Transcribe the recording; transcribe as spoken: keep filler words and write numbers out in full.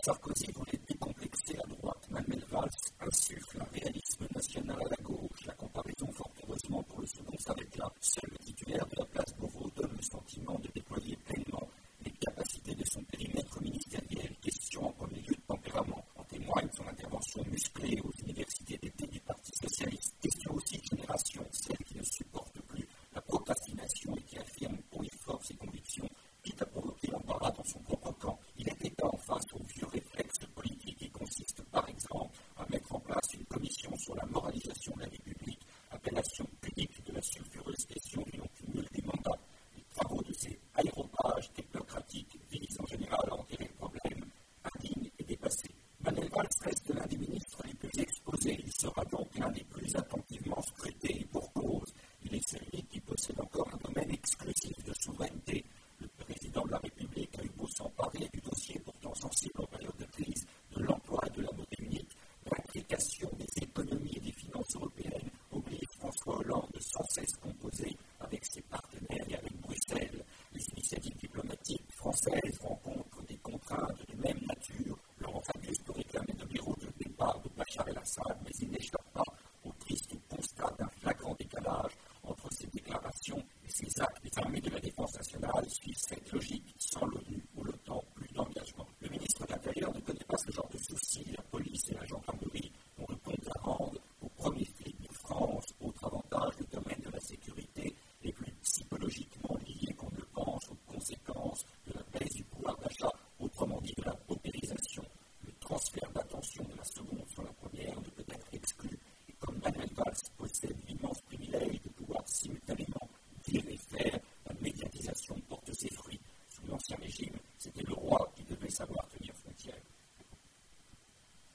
Sarkozy voulait décomplexer la droite. Manuel Valls insuffle un réalisme national à la gauche. La comparaison, fort heureusement pour le second, s'arrête là. Seul le titulaire de la place Beauvau donne le sentiment de déployer pleinement les capacités de son périmètre ministériel. Question en premier lieu de tempérament. En témoigne son intervention musclée aux universités d'été du Parti socialiste. Question aussi de génération, celle qui ne supporte plus la procrastination et qui affirme haut et fort ses convictions, quitte à provoquer l'embarras dans son propre camp. Il était en face au vieux réflexe politique qui consiste par exemple à mettre en place une commission sur la moralisation de la vie publique, appellation pudique de la sulfureuse question du non-cumul des mandats. Les travaux de ces aéropages technocratiques visent en général à enterrer le problème, indigne et dépassé. Manuel Valls reste l'un des ministres les plus exposés. Il sera donc l'un des plus attentivement scrutés